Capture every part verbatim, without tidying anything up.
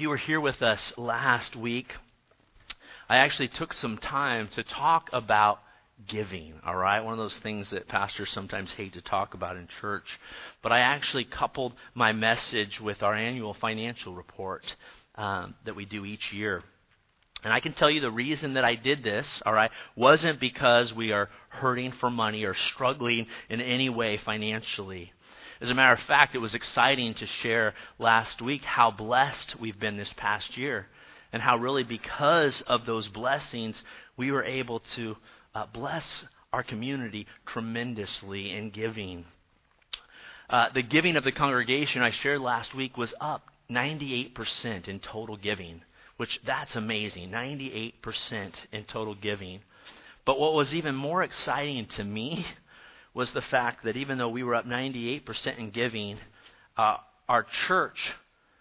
If you were here with us last week, I actually took some time to talk about giving, all right? One of those things that pastors sometimes hate to talk about in church. But I actually coupled my message with our annual financial report um, that we do each year. And I can tell you the reason that I did this, all right, wasn't because we are hurting for money or struggling in any way financially. As a matter of fact, it was exciting to share last week how blessed we've been this past year, and how really because of those blessings, we were able to uh, bless our community tremendously in giving. Uh, the giving of the congregation I shared last week was up ninety-eight percent in total giving, which that's amazing, ninety-eight percent in total giving. But what was even more exciting to me was the fact that even though we were up ninety-eight percent in giving, uh, our church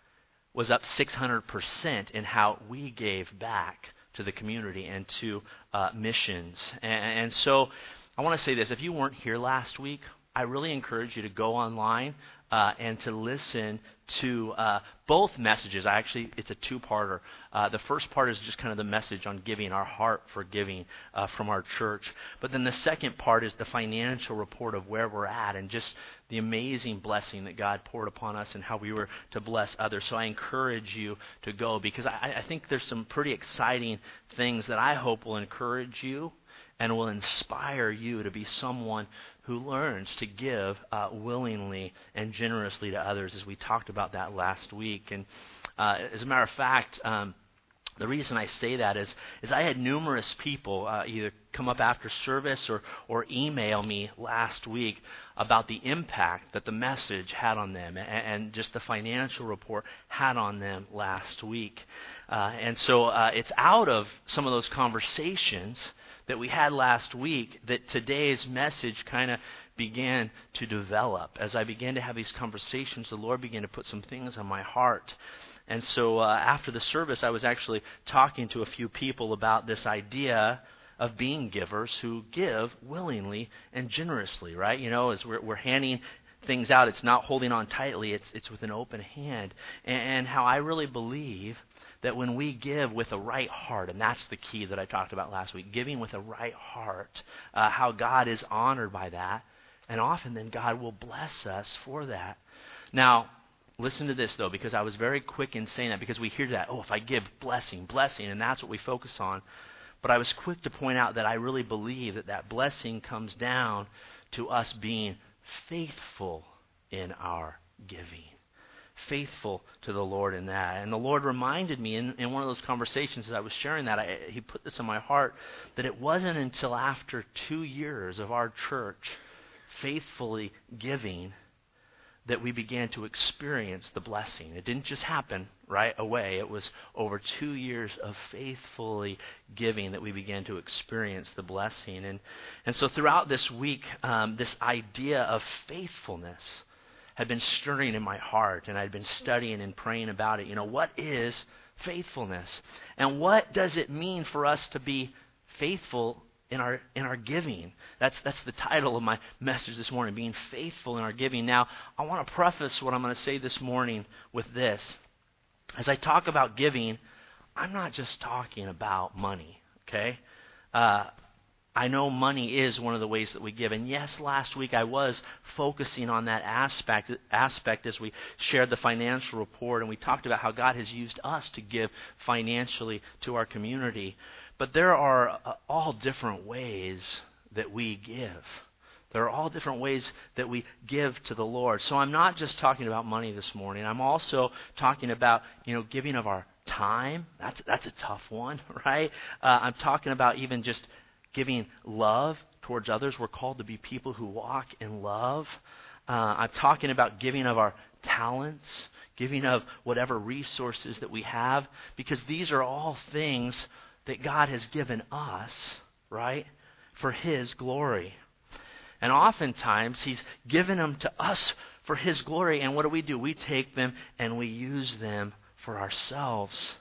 was up six hundred percent in how we gave back to the community and to uh, missions. And, and so I want to say this. If you weren't here last week, I really encourage you to go online uh, and to listen to uh, both messages. I actually, it's a two-parter. Uh, the first part is just kind of the message on giving, our heart for giving uh, from our church. But then the second part is the financial report of where we're at and just the amazing blessing that God poured upon us and how we were to bless others. So I encourage you to go because I, I think there's some pretty exciting things that I hope will encourage you and will inspire you to be someone who learns to give uh, willingly and generously to others, as we talked about that last week. And uh, as a matter of fact, um, the reason I say that is, is I had numerous people uh, either come up after service or, or email me last week about the impact that the message had on them and, and just the financial report had on them last week. Uh, and so uh, it's out of some of those conversations that we had last week that today's message kind of began to develop. As I began to have these conversations, the Lord began to put some things on my heart. And so uh, after the service, I was actually talking to a few people about this idea of being givers who give willingly and generously, right? You know, as we're, we're handing things out, it's not holding on tightly, it's it's with an open hand. And, and how I really believe that when we give with a right heart, and that's the key that I talked about last week, giving with a right heart, uh, how God is honored by that, and often then God will bless us for that. Now, listen to this though, because I was very quick in saying that, because we hear that, oh, if I give, blessing, blessing, and that's what we focus on. But I was quick to point out that I really believe that that blessing comes down to us being faithful in our giving. Faithful to the Lord in that. And the Lord reminded me in, in one of those conversations as I was sharing that, I, He put this in my heart, that it wasn't until after two years of our church faithfully giving that we began to experience the blessing. It didn't just happen right away. It was over two years of faithfully giving that we began to experience the blessing. And, and so throughout this week, um, this idea of faithfulness had been stirring in my heart, and I'd been studying and praying about it. You know, what is faithfulness? And what does it mean for us to be faithful in our in our giving? That's that's the title of my message this morning, being faithful in our giving. Now, I want to preface what I'm going to say this morning with this. As I talk about giving, I'm not just talking about money, okay? Uh, I know money is one of the ways that we give. And yes, last week I was focusing on that aspect aspect as we shared the financial report, and we talked about how God has used us to give financially to our community. But there are uh, all different ways that we give. There are all different ways that we give to the Lord. So I'm not just talking about money this morning. I'm also talking about, you know, giving of our time. That's that's a tough one, right? Uh, I'm talking about even just giving love towards others. We're called to be people who walk in love. Uh, I'm talking about giving of our talents, giving of whatever resources that we have, because these are all things that God has given us, right, for His glory. And oftentimes, He's given them to us for His glory, and what do we do? We take them and we use them for ourselves.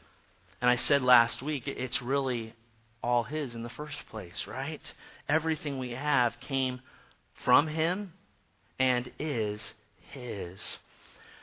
And I said last week, it's really all His in the first place, right? Everything we have came from Him and is His.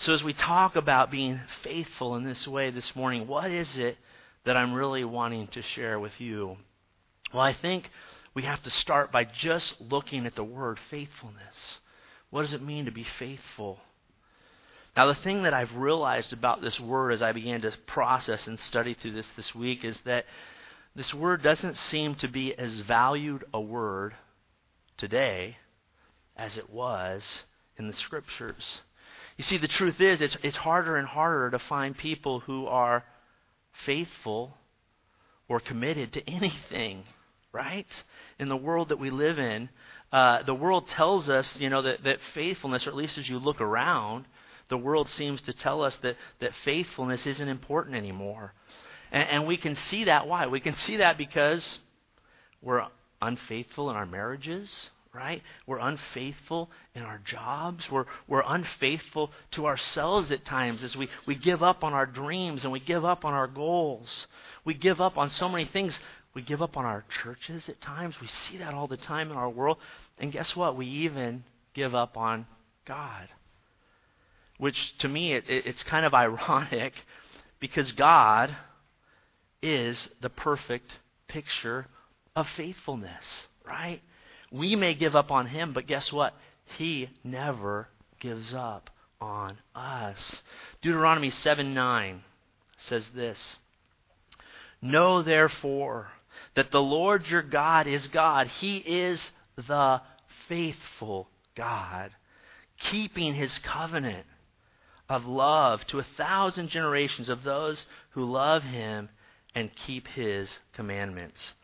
So as we talk about being faithful in this way this morning, what is it that I'm really wanting to share with you? Well, I think we have to start by just looking at the word faithfulness. What does it mean to be faithful? Now, the thing that I've realized about this word as I began to process and study through this this week is that this word doesn't seem to be as valued a word today as it was in the Scriptures. You see, the truth is, it's, it's harder and harder to find people who are faithful or committed to anything, right? In the world that we live in, uh, the world tells us, you know, that, that faithfulness, or at least as you look around, the world seems to tell us that, that faithfulness isn't important anymore. And, and we can see that. Why? We can see that because we're unfaithful in our marriages, right? We're unfaithful in our jobs. We're we're unfaithful to ourselves at times as we, we give up on our dreams and we give up on our goals. We give up on so many things. We give up on our churches at times. We see that all the time in our world. And guess what? We even give up on God. Which to me, it, it, it's kind of ironic because God is the perfect picture of faithfulness, right? We may give up on Him, but guess what? He never gives up on us. Deuteronomy seven nine says this, "Know therefore that the Lord your God is God. He is the faithful God, keeping His covenant of love to a thousand generations of those who love Him and keep His commandments."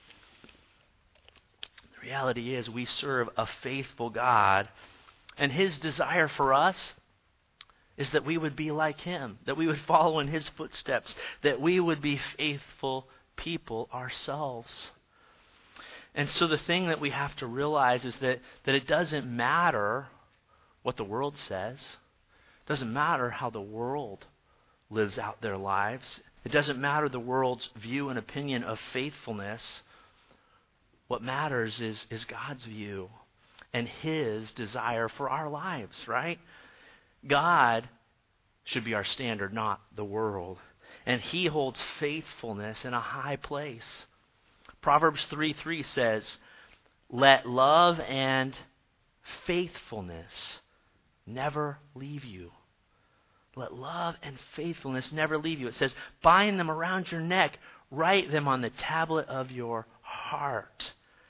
The reality is we serve a faithful God, and His desire for us is that we would be like Him, that we would follow in His footsteps, that we would be faithful people ourselves. And so the thing that we have to realize is that, that it doesn't matter what the world says. It doesn't matter how the world lives out their lives. It doesn't matter the world's view and opinion of faithfulness. What matters is, is God's view and His desire for our lives, right? God should be our standard, not the world. And He holds faithfulness in a high place. Proverbs three three says, "Let love and faithfulness never leave you." Let love and faithfulness never leave you. It says, "Bind them around your neck, write them on the tablet of your heart."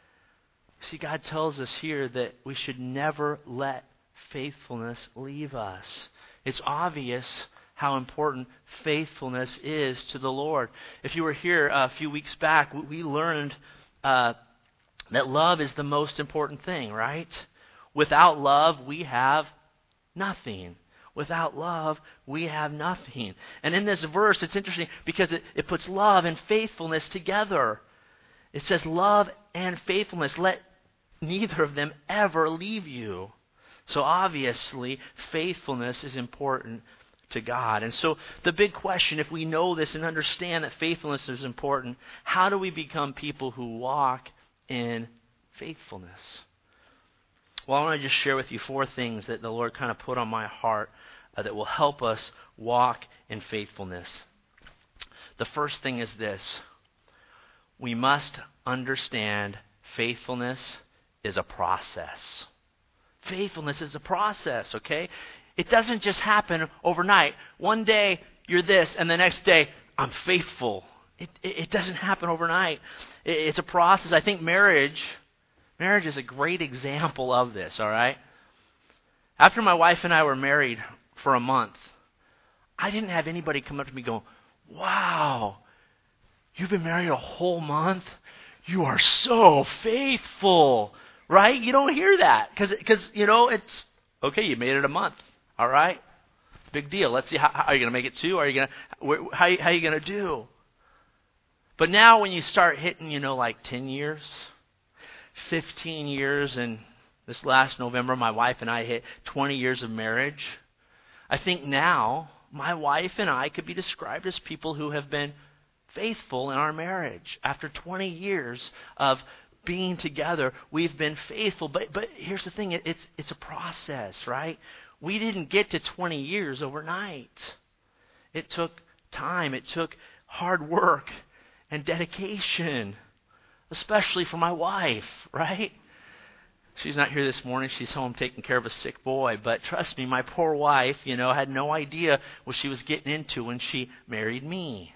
See, God tells us here that we should never let faithfulness leave us. It's obvious how important faithfulness is to the Lord. If you were here a few weeks back, we learned uh, that love is the most important thing, right? Without love, we have nothing. Without love, we have nothing. And in this verse, it's interesting because it, it puts love and faithfulness together. It says love and faithfulness. Let neither of them ever leave you. So obviously, faithfulness is important to God. And so the big question, if we know this and understand that faithfulness is important, how do we become people who walk in faithfulness? Well, I want to just share with you four things that the Lord kind of put on my heart uh, that will help us walk in faithfulness. The first thing is this. We must understand faithfulness is a process. Faithfulness is a process, okay? It doesn't just happen overnight. One day you're this, and the next day I'm faithful. It, it, it doesn't happen overnight. It, it's a process. I think marriage, marriage is a great example of this, all right? After my wife and I were married for a month, I didn't have anybody come up to me going, "Wow, you've been married a whole month? You are so faithful." Right? You don't hear that because, because you know, it's, okay, you made it a month. All right? Big deal. Let's see, how, how are you going to make it two? Are you going to, how, how are you going to do? But now when you start hitting, you know, like ten years, fifteen years, and this last November, my wife and I hit twenty years of marriage. I think now my wife and I could be described as people who have been faithful in our marriage. After twenty years of being together, we've been faithful. But but here's the thing, it, it's it's a process, right? We didn't get to twenty years overnight. It took time. It took hard work and dedication, especially for my wife, right? She's not here this morning. She's home taking care of a sick boy. But trust me, my poor wife, you know, had no idea what she was getting into when she married me.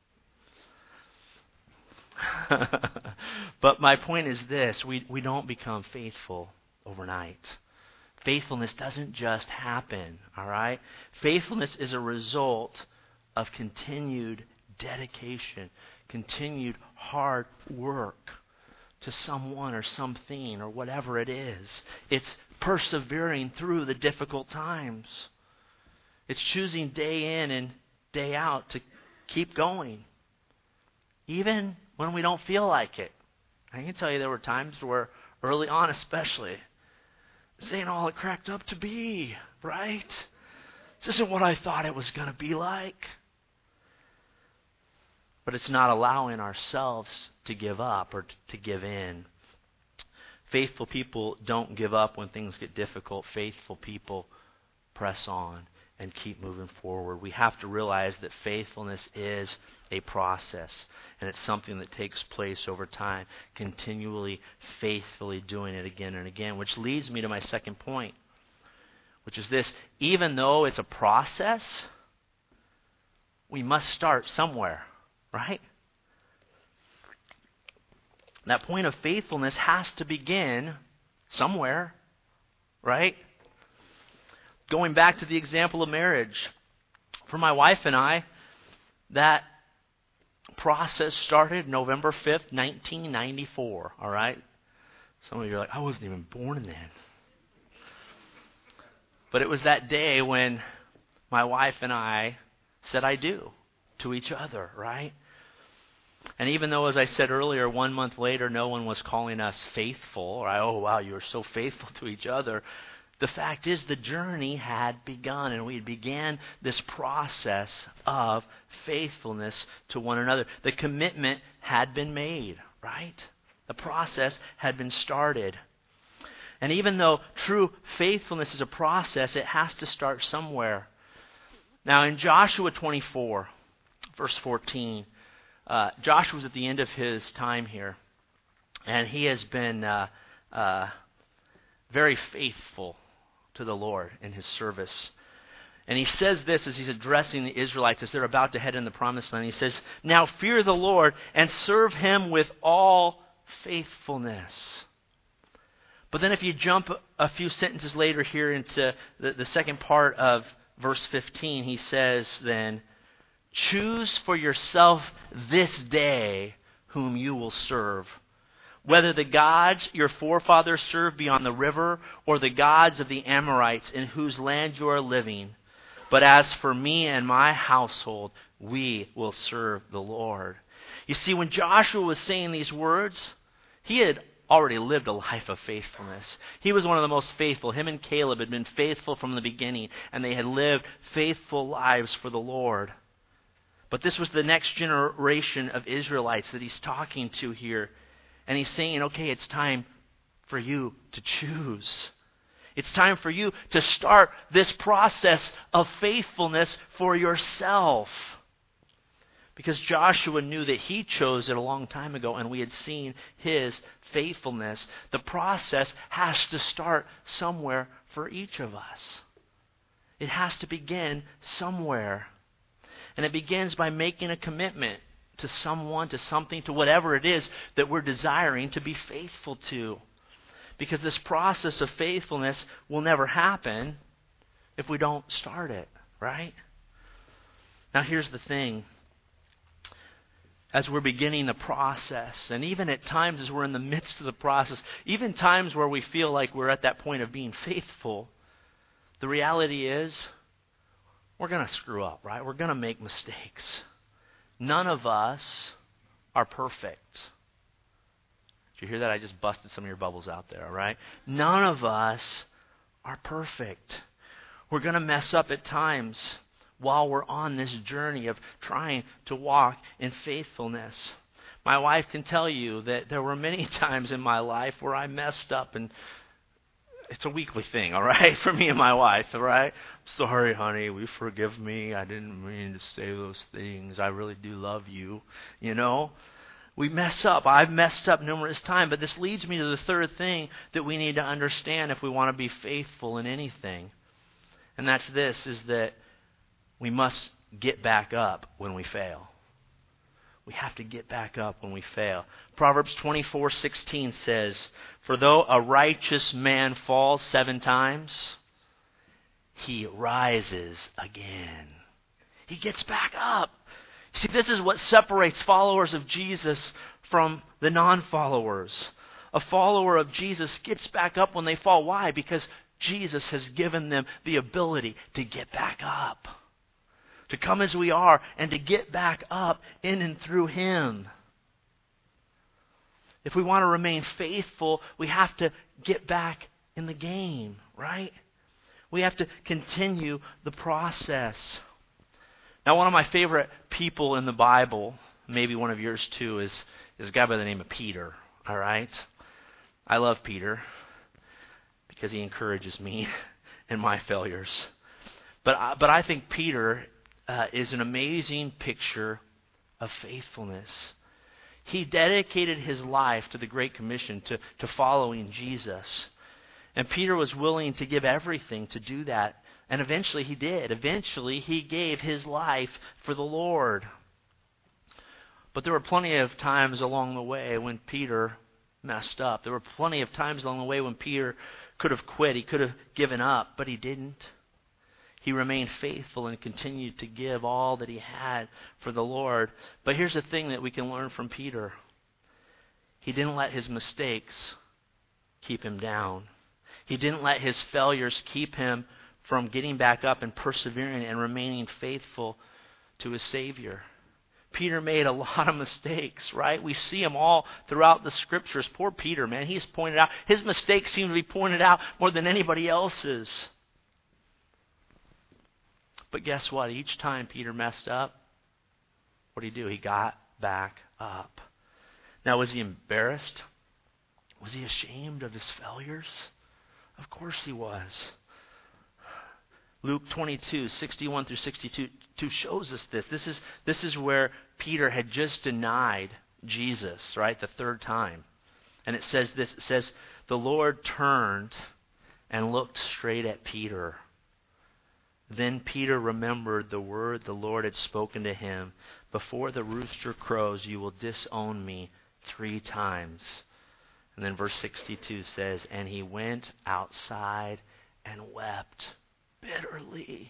But my point is this. We, we don't become faithful overnight. Faithfulness doesn't just happen, all right? Faithfulness is a result of continued dedication, continued hard work to someone or something or whatever it is. It's persevering through the difficult times. It's choosing day in and day out to keep going, even when we don't feel like it. I can tell you there were times where, early on especially, this ain't all it cracked up to be, right? This isn't what I thought it was going to be like. But it's not allowing ourselves to give up or to give in. Faithful people don't give up when things get difficult. Faithful people press on and keep moving forward. We have to realize that faithfulness is a process, and it's something that takes place over time, continually, faithfully doing it again and again, which leads me to my second point, which is this: even though it's a process, we must start somewhere, right? That point of faithfulness has to begin somewhere, right? Going back to the example of marriage, for my wife and I, that process started November fifth, nineteen ninety-four, all right? Some of you are like, I wasn't even born then. But it was that day when my wife and I said I do to each other, right? And even though, as I said earlier, one month later, no one was calling us faithful, or, oh, wow, you were so faithful to each other, the fact is the journey had begun, and we began this process of faithfulness to one another. The commitment had been made, right? The process had been started. And even though true faithfulness is a process, it has to start somewhere. Now, in Joshua twenty-four, verse fourteen, uh, Joshua's at the end of his time here, and he has been uh, uh, very faithful to the Lord in his service. And he says this as he's addressing the Israelites as they're about to head in the promised land. He says, now fear the Lord and serve him with all faithfulness. But then if you jump a few sentences later here into the, the second part of verse fifteen, he says then, choose for yourself this day whom you will serve, whether the gods your forefathers served beyond the river or the gods of the Amorites in whose land you are living. But as for me and my household, we will serve the Lord. You see, when Joshua was saying these words, he had already lived a life of faithfulness. He was one of the most faithful. Him and Caleb had been faithful from the beginning, and they had lived faithful lives for the Lord. But this was the next generation of Israelites that he's talking to here. And he's saying, okay, it's time for you to choose. It's time for you to start this process of faithfulness for yourself. Because Joshua knew that he chose it a long time ago, and we had seen his faithfulness. The process has to start somewhere for each of us. It has to begin somewhere. And it begins by making a commitment to someone, to something, to whatever it is that we're desiring to be faithful to. Because this process of faithfulness will never happen if we don't start it, right? Now here's the thing. As we're beginning the process, and even at times as we're in the midst of the process, even times where we feel like we're at that point of being faithful, the reality is we're going to screw up, right? We're going to make mistakes. None of us are perfect. Did you hear that? I just busted some of your bubbles out there, all right? None of us are perfect. We're going to mess up at times while we're on this journey of trying to walk in faithfulness. My wife can tell you that there were many times in my life where I messed up and it's a weekly thing, all right, for me and my wife, all right? Sorry, honey, will you forgive me? I didn't mean to say those things. I really do love you, you know? We mess up. I've messed up numerous times, but this leads me to the third thing that we need to understand if we want to be faithful in anything. And that's this, is that we must get back up when we fail. We have to get back up when we fail. Proverbs twenty-four sixteen says, "For though a righteous man falls seven times, he rises again." He gets back up. See, this is what separates followers of Jesus from the non-followers. A follower of Jesus gets back up when they fall. Why? Because Jesus has given them the ability to get back up. To come as we are and to get back up in and through Him. If we want to remain faithful, we have to get back in the game, right? We have to continue the process. Now, one of my favorite people in the Bible, maybe one of yours too, is, is a guy by the name of Peter, all right? I love Peter because he encourages me in my failures. But I, but I think Peter uh, is an amazing picture of faithfulness. He dedicated his life to the Great Commission, to, to following Jesus. And Peter was willing to give everything to do that. And eventually he did. Eventually he gave his life for the Lord. But there were plenty of times along the way when Peter messed up. There were plenty of times along the way when Peter could have quit. He could have given up, but he didn't. He remained faithful and continued to give all that he had for the Lord. But here's the thing that we can learn from Peter. He didn't let his mistakes keep him down. He didn't let his failures keep him from getting back up and persevering and remaining faithful to his Savior. Peter made a lot of mistakes, right? We see them all throughout the Scriptures. Poor Peter, man, he's pointed out. His mistakes seem to be pointed out more than anybody else's. But guess what? Each time Peter messed up, what did he do? He got back up. Now, was he embarrassed? Was he ashamed of his failures? Of course he was. Luke twenty-two, sixty-one through sixty-two shows us this. This is, this is where Peter had just denied Jesus, right, the third time. And it says this, it says, "The Lord turned and looked straight at Peter. Then Peter remembered the word the Lord had spoken to him. Before the rooster crows, you will disown me three times." And then verse sixty-two says, "And he went outside and wept bitterly."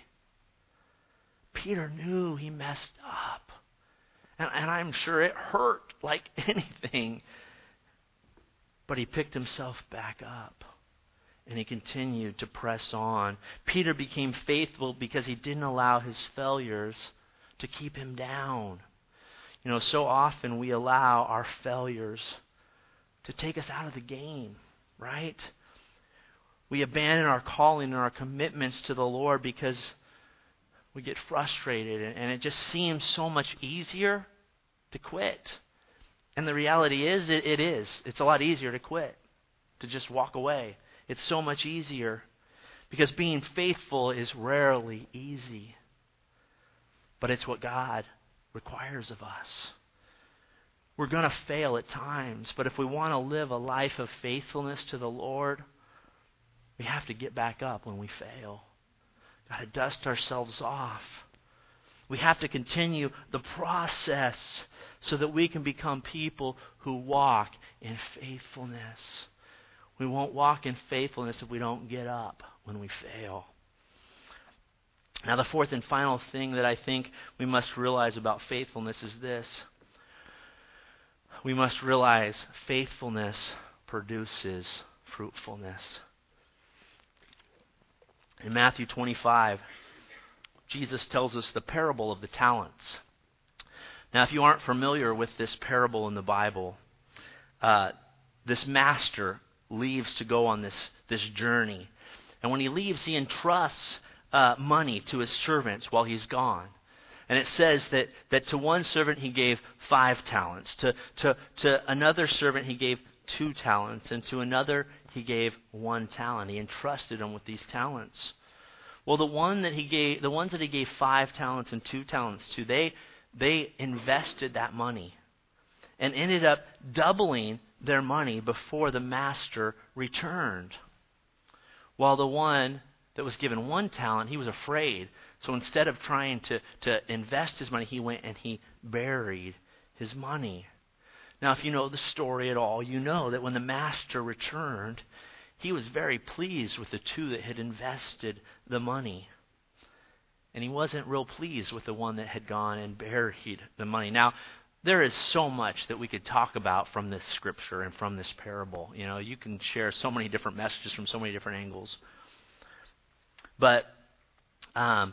Peter knew he messed up. And, and I'm sure it hurt like anything. But he picked himself back up. And he continued to press on. Peter became faithful because he didn't allow his failures to keep him down. You know, so often we allow our failures to take us out of the game, right? We abandon our calling and our commitments to the Lord because we get frustrated and it just seems so much easier to quit. And the reality is, it, it is. It's a lot easier to quit, to just walk away. It's so much easier because being faithful is rarely easy. But it's what God requires of us. We're going to fail at times, but if we want to live a life of faithfulness to the Lord, we have to get back up when we fail. Got to dust ourselves off. We have to continue the process so that we can become people who walk in faithfulness. We won't walk in faithfulness if we don't get up when we fail. Now, the fourth and final thing that I think we must realize about faithfulness is this. We must realize faithfulness produces fruitfulness. In Matthew twenty-five, Jesus tells us the parable of the talents. Now, if you aren't familiar with this parable in the Bible, uh, this master leaves to go on this, this journey. And when he leaves, he entrusts uh, money to his servants while he's gone. And it says that, that to one servant he gave five talents. To, to, to another servant he gave two talents, and to another he gave one talent. He entrusted him with these talents. Well, the one that he gave, the ones that he gave five talents and two talents to, they they invested that money and ended up doubling their money before the master returned. While the one that was given one talent, he was afraid. So instead of trying to, to invest his money, he went and he buried his money. Now, if you know the story at all, you know that when the master returned, he was very pleased with the two that had invested the money. And he wasn't real pleased with the one that had gone and buried the money. Now, there is so much that we could talk about from this scripture and from this parable. You know, you can share so many different messages from so many different angles. But um,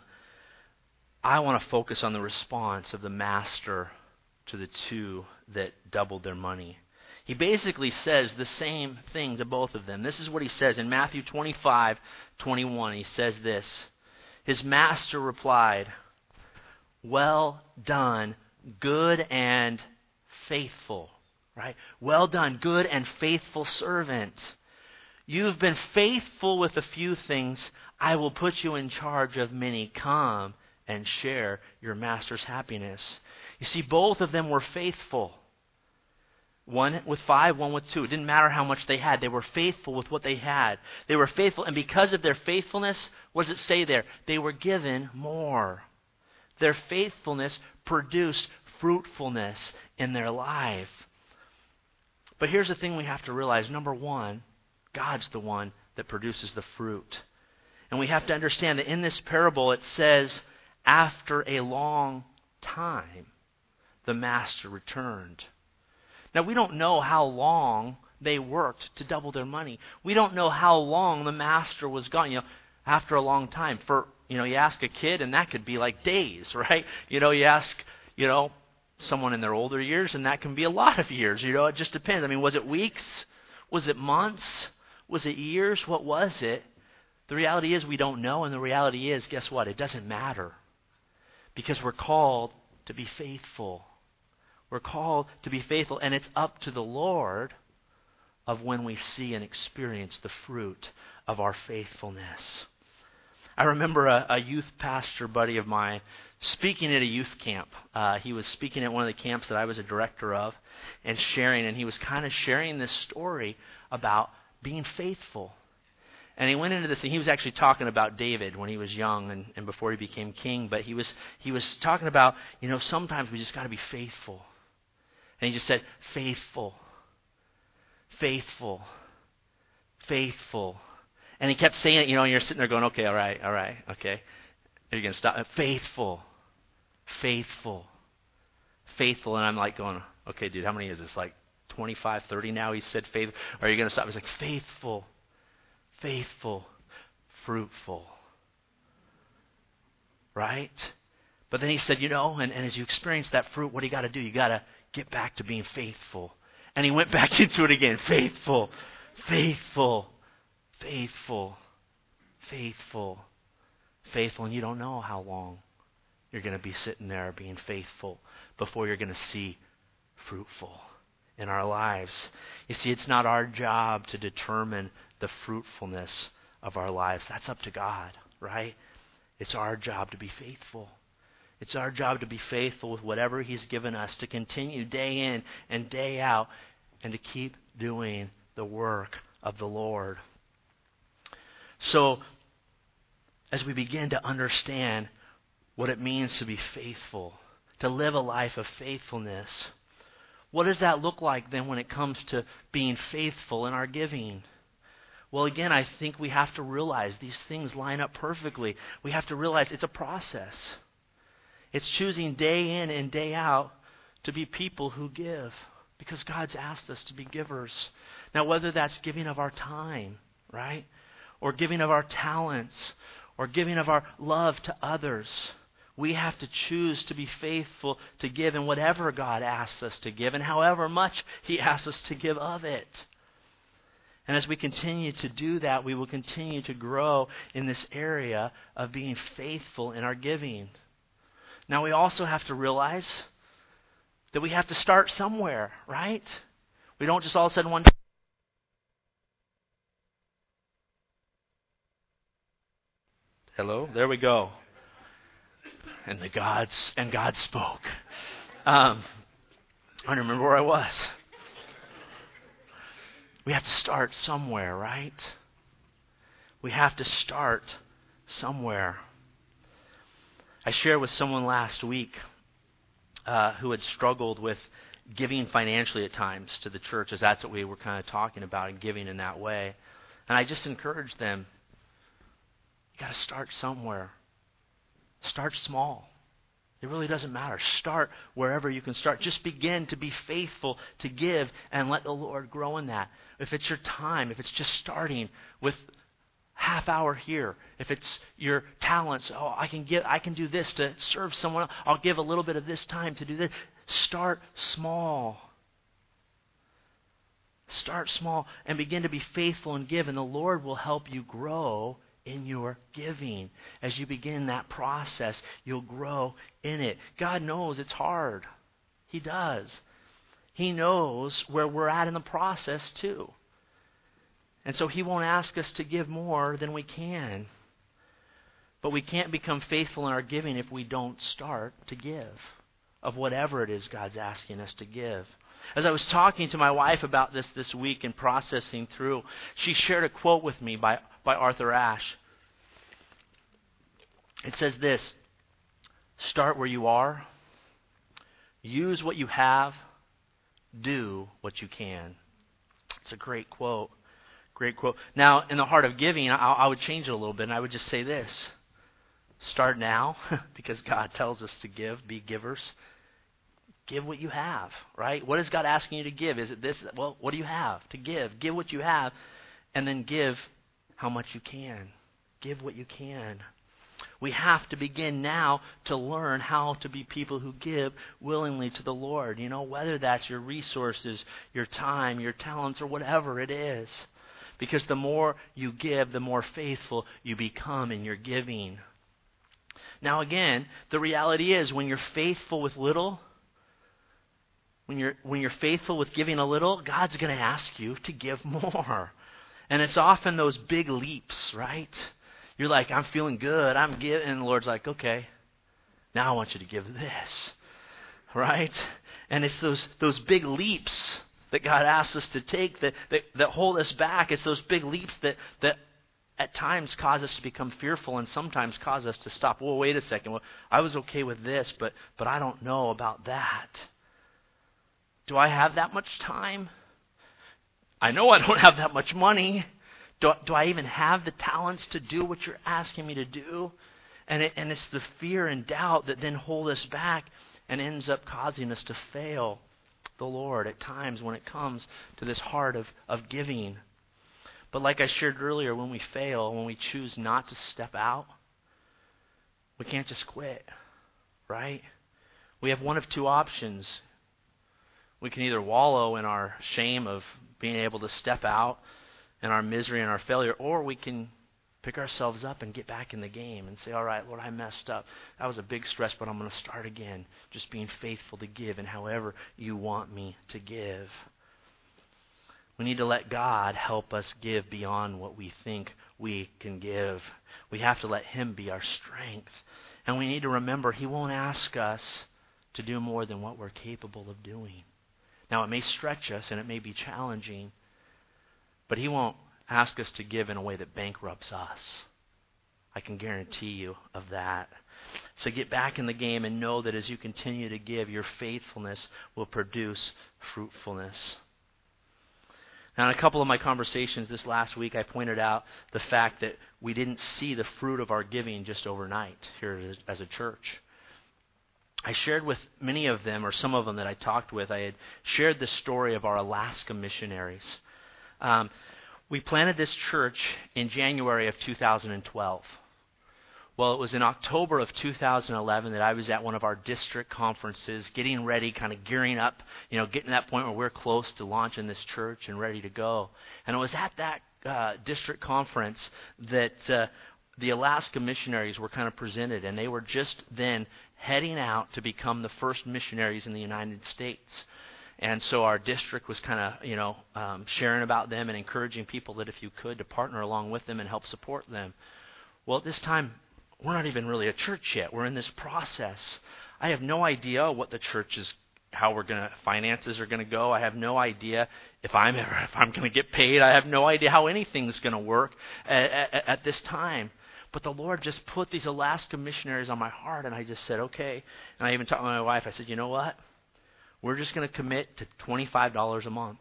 I want to focus on the response of the master to the two that doubled their money. He basically says the same thing to both of them. This is what he says in Matthew twenty-five twenty-one. He says this. His master replied, "Well done, good and faithful." Right? Well done, good and faithful servant. You've been faithful with a few things. I will put you in charge of many. Come and share your master's happiness. You see, both of them were faithful. One with five, one with two. It didn't matter how much they had. They were faithful with what they had. They were faithful, and because of their faithfulness, what does it say there? They were given more. Their faithfulness produced fruitfulness in their life. But here's the thing we have to realize. Number one, God's the one that produces the fruit. And we have to understand that in this parable it says, after a long time, the master returned. Now, we don't know how long they worked to double their money. We don't know how long the master was gone. You know, after a long time. For, you know, you ask a kid, and that could be like days, right? You know, you ask, you know, someone in their older years, and that can be a lot of years. You know, it just depends. I mean, was it weeks? Was it months? Was it years? What was it? The reality is we don't know, and the reality is, guess what? It doesn't matter. Because we're called to be faithful. We're called to be faithful, and it's up to the Lord of when we see and experience the fruit of our faithfulness. I remember a, a youth pastor buddy of mine speaking at a youth camp. Uh, he was speaking at one of the camps that I was a director of and sharing, and he was kind of sharing this story about being faithful. And he went into this, and he was actually talking about David when he was young and, and before he became king, but he was he was talking about, you know, sometimes we just got to be faithful. And he just said, faithful, faithful, faithful. And he kept saying it, you know, and you're sitting there going, okay, all right, all right, okay. Are you going to stop? Faithful, faithful, faithful. And I'm like going, okay, dude, how many is this? Like twenty-five, thirty now he said faithful. Are you going to stop? He's like, faithful, faithful, fruitful. Right? But then he said, you know, and, and as you experience that fruit, what do you got to do? You got to get back to being faithful. And he went back into it again. Faithful, faithful, faithful, faithful, faithful. And you don't know how long you're going to be sitting there being faithful before you're going to see fruitful in our lives. You see, it's not our job to determine the fruitfulness of our lives. That's up to God, right? It's our job to be faithful. It's our job to be faithful with whatever He's given us, to continue day in and day out, and to keep doing the work of the Lord. So, as we begin to understand what it means to be faithful, to live a life of faithfulness, what does that look like then when it comes to being faithful in our giving? Well, again, I think we have to realize these things line up perfectly. We have to realize it's a process. It's choosing day in and day out to be people who give, because God's asked us to be givers. Now, whether that's giving of our time, right, or giving of our talents, or giving of our love to others, we have to choose to be faithful to give in whatever God asks us to give and however much He asks us to give of it. And as we continue to do that, we will continue to grow in this area of being faithful in our giving. Now, we also have to realize that we have to start somewhere, right? We don't just all of a sudden one day Hello? There we go. And the gods, and God spoke. Um, I don't remember where I was. We have to start somewhere, right? We have to start somewhere. I shared with someone last week uh, who had struggled with giving financially at times to the church, as that's what we were kind of talking about, and giving in that way. And I just encouraged them, you got to start somewhere. Start small. It really doesn't matter. Start wherever you can start. Just begin to be faithful to give and let the Lord grow in that. If it's your time, if it's just starting with half hour here, if it's your talents, oh, I can give, I can do this to serve someone else. I'll give a little bit of this time to do this. Start small. Start small and begin to be faithful and give, and the Lord will help you grow in your giving. As you begin that process, you'll grow in it. God knows it's hard. He does. He knows where we're at in the process too. And so He won't ask us to give more than we can. But we can't become faithful in our giving if we don't start to give of whatever it is God's asking us to give. As I was talking to my wife about this this week and processing through, she shared a quote with me by, by Arthur Ashe. It says this: start where you are, use what you have, do what you can. It's a great quote. Great quote. Now, in the heart of giving, I, I would change it a little bit, and I would just say this. Start now, because God tells us to give, be givers. Give what you have, right? What is God asking you to give? Is it this? Well, what do you have to give? Give what you have, and then give how much you can. Give what you can. We have to begin now to learn how to be people who give willingly to the Lord. You know, whether that's your resources, your time, your talents, or whatever it is. Because the more you give, the more faithful you become in your giving. Now again, the reality is when you're faithful with little, when you're when you're faithful with giving a little, God's going to ask you to give more. And it's often those big leaps, right? You're like, I'm feeling good, I'm giving, and the Lord's like, okay, now I want you to give this, right? And it's those those big leaps that God asks us to take that, that, that hold us back. It's those big leaps that, that at times cause us to become fearful and sometimes cause us to stop. Well, wait a second. Well, I was okay with this, but but I don't know about that. Do I have that much time? I know I don't have that much money. Do, do I even have the talents to do what you're asking me to do? And, it, and it's the fear and doubt that then hold us back and ends up causing us to fail the Lord at times when it comes to this heart of, of giving. But like I shared earlier, when we fail, when we choose not to step out, we can't just quit, right? We have one of two options. We can either wallow in our shame of being able to step out and our misery and our failure, or we can pick ourselves up and get back in the game and say, all right, Lord, I messed up. That was a big stress, but I'm going to start again, just being faithful to give and however you want me to give. We need to let God help us give beyond what we think we can give. We have to let Him be our strength. And we need to remember He won't ask us to do more than what we're capable of doing. Now, it may stretch us and it may be challenging, but He won't ask us to give in a way that bankrupts us. I can guarantee you of that. So get back in the game and know that as you continue to give, your faithfulness will produce fruitfulness. Now, in a couple of my conversations this last week, I pointed out the fact that we didn't see the fruit of our giving just overnight here as a church. I shared with many of them, or some of them that I talked with, I had shared the story of our Alaska missionaries. Um, we planted this church in January of two thousand twelve. Well, it was in October of two thousand eleven that I was at one of our district conferences, getting ready, kind of gearing up, you know, getting to that point where we're close to launching this church and ready to go. And it was at that uh, district conference that uh, the Alaska missionaries were kind of presented, and they were just then heading out to become the first missionaries in the United States. And so our district was kind of, you know, um, sharing about them and encouraging people that if you could to partner along with them and help support them. Well, at this time, we're not even really a church yet. We're in this process. I have no idea what the church is, how we're going to, finances are going to go. I have no idea if I'm ever, if I'm going to get paid. I have no idea how anything's going to work at, at, at this time. But the Lord just put these Alaska missionaries on my heart, and I just said, okay. And I even talked to my wife. I said, you know what? We're just going to commit to twenty-five dollars a month.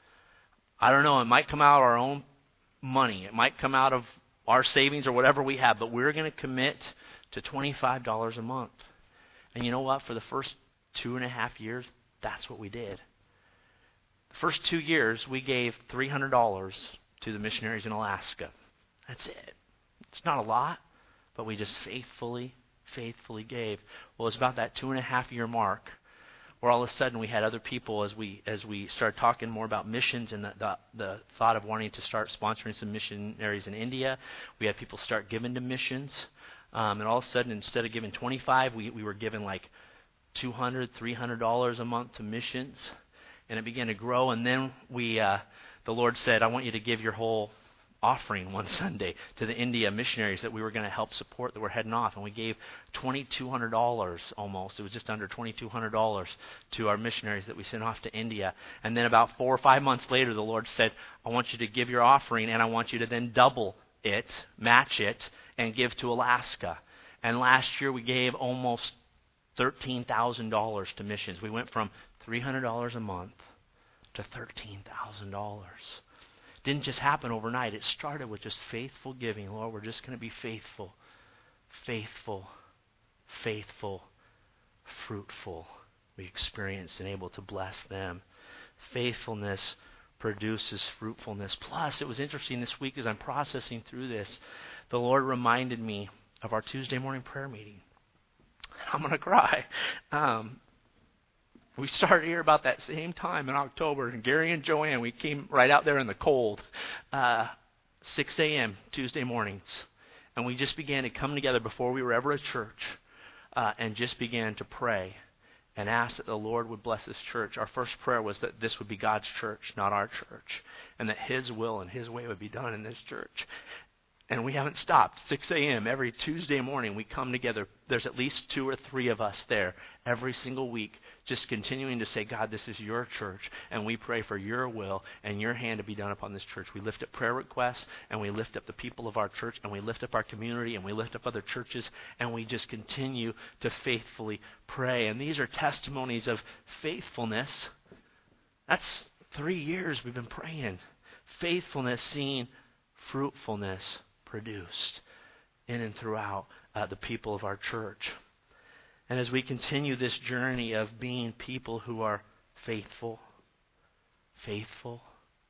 I don't know. It might come out of our own money. It might come out of our savings or whatever we have, but we're going to commit to twenty-five dollars a month. And you know what? For the first two and a half years, that's what we did. The first two years, we gave three hundred dollars to the missionaries in Alaska. That's it. It's not a lot, but we just faithfully, faithfully gave. Well, it was about that two and a half year mark where all of a sudden we had other people as we as we started talking more about missions and the, the, the thought of wanting to start sponsoring some missionaries in India. We had people start giving to missions. Um, and all of a sudden, instead of giving twenty-five, we, we were giving like two hundred dollars, three hundred dollars a month to missions. And it began to grow. And then we, uh, the Lord said, I want you to give your whole offering one Sunday to the India missionaries that we were going to help support that were heading off. And we gave twenty-two hundred dollars almost. It was just under twenty-two hundred dollars to our missionaries that we sent off to India. And then about four or five months later, the Lord said, I want you to give your offering, and I want you to then double it, match it, and give to Alaska. And last year we gave almost thirteen thousand dollars to missions. We went from three hundred dollars a month to thirteen thousand dollars. Didn't just happen overnight. It started with just faithful giving. Lord, we're just going to be faithful, faithful, faithful, fruitful. We experienced and able to bless them. Faithfulness produces fruitfulness. Plus, it was interesting this week as I'm processing through this, the Lord reminded me of our Tuesday morning prayer meeting. I'm going to cry. Um, We started here about that same time in October, and Gary and Joanne, we came right out there in the cold, uh, six a.m. Tuesday mornings, and we just began to come together before we were ever a church, uh, and just began to pray and ask that the Lord would bless this church. Our first prayer was that this would be God's church, not our church, and that His will and His way would be done in this church. And we haven't stopped. six a.m. every Tuesday morning we come together. There's at least two or three of us there every single week, just continuing to say, God, this is your church, and we pray for your will and your hand to be done upon this church. We lift up prayer requests, and we lift up the people of our church, and we lift up our community, and we lift up other churches, and we just continue to faithfully pray. And these are testimonies of faithfulness. That's three years we've been praying. Faithfulness, seeing fruitfulness produced in and throughout uh, the people of our church. And as we continue this journey of being people who are faithful, faithful,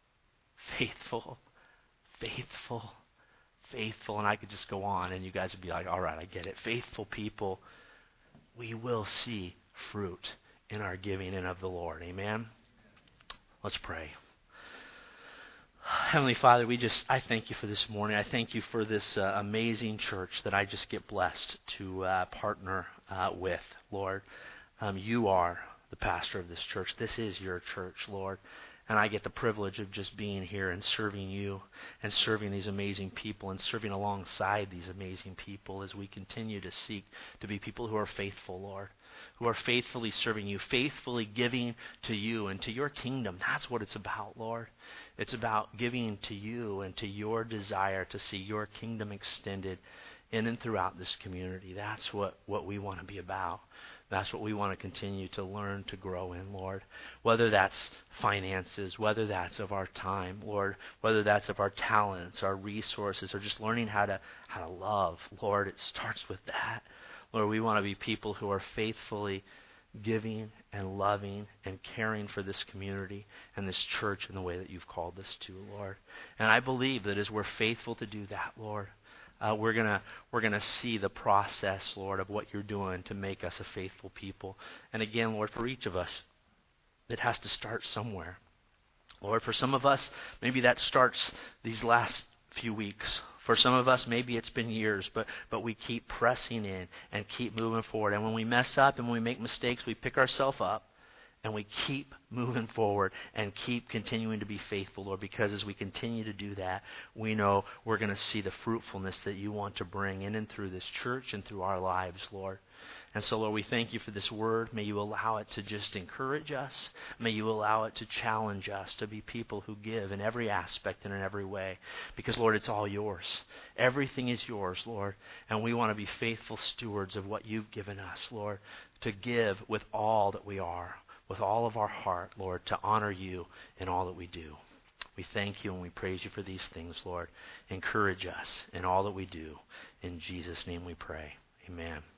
faithful, faithful, faithful, and I could just go on and you guys would be like, all right, I get it. Faithful people, we will see fruit in our giving and of the Lord. Amen? Let's pray. Heavenly Father, we just, I thank you for this morning. I thank you for this uh, amazing church that I just get blessed to uh, partner uh, with, Lord. Um, you are the pastor of this church. This is your church, Lord. And I get the privilege of just being here and serving you and serving these amazing people and serving alongside these amazing people as we continue to seek to be people who are faithful, Lord, who are faithfully serving you, faithfully giving to you and to your kingdom. That's what it's about, Lord. It's about giving to you and to your desire to see your kingdom extended in and throughout this community. That's what, what we want to be about. That's what we want to continue to learn to grow in, Lord. Whether that's finances, whether that's of our time, Lord, whether that's of our talents, our resources, or just learning how to how to love, Lord, it starts with that. Lord, we want to be people who are faithfully giving and loving and caring for this community and this church in the way that you've called us to, Lord. And I believe that as we're faithful to do that, Lord, uh, we're gonna we're gonna see the process, Lord, of what you're doing to make us a faithful people. And again, Lord, for each of us, it has to start somewhere. Lord, for some of us, maybe that starts these last few weeks. For some of us, maybe it's been years, but but we keep pressing in and keep moving forward. And when we mess up and when we make mistakes, we pick ourselves up and we keep moving forward and keep continuing to be faithful, Lord, because as we continue to do that, we know we're going to see the fruitfulness that you want to bring in and through this church and through our lives, Lord. And so, Lord, we thank you for this word. May you allow it to just encourage us. May you allow it to challenge us to be people who give in every aspect and in every way. Because, Lord, it's all yours. Everything is yours, Lord. And we want to be faithful stewards of what you've given us, Lord, to give with all that we are, with all of our heart, Lord, to honor you in all that we do. We thank you and we praise you for these things, Lord. Encourage us in all that we do. In Jesus' name we pray. Amen.